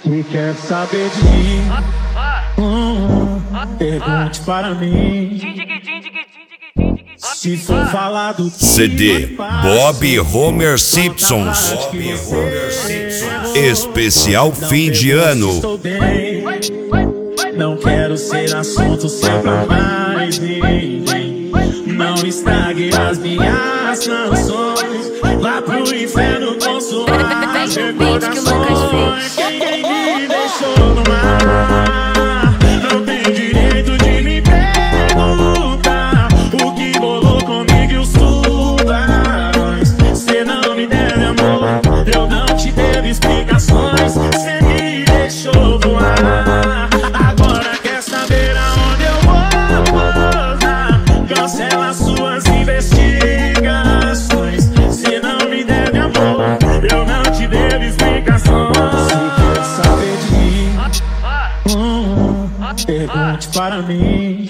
Se quer saber de mim, pergunte para mim. Se for falar do que CD Bob Homer Simpsons. Especial fim de ano. estou bem. Não quero ser assunto seu pra mais ninguém. Não estrague as minhas canções. Vá pro inferno com suas recordações. Quem me deixou no mar não tem direito de me perguntar o que rolou comigo e os tubarões. Cê não me deve amor, eu não te devo explicações. Cê me deixou voar, agora quer saber aonde eu vou posar. Cancela suas investigações. Cê não me deve amor, eu não te devo explicações. Se quer saber de mim, pergunte para mim.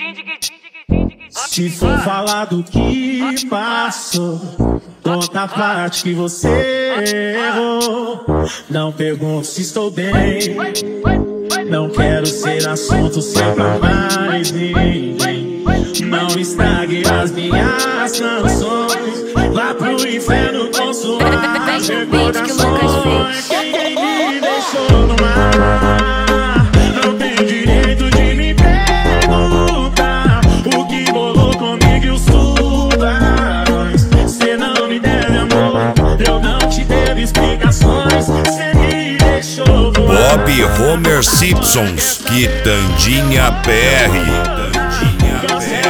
Se for falar do que passou, conta a parte que você errou. Não pergunto se estou bem. Não quero ser assunto seu pra mais ninguém. Não estrague as minhas canções. Vá pro inferno com suas recordações. Quem me deixou no mar não tem direito de me perguntar o que rolou comigo e os tubarões. Cê não me deve amor, eu não te devo explicações. Cê me deixou voar. Bob Homer Simpsons. Quitandinha PR.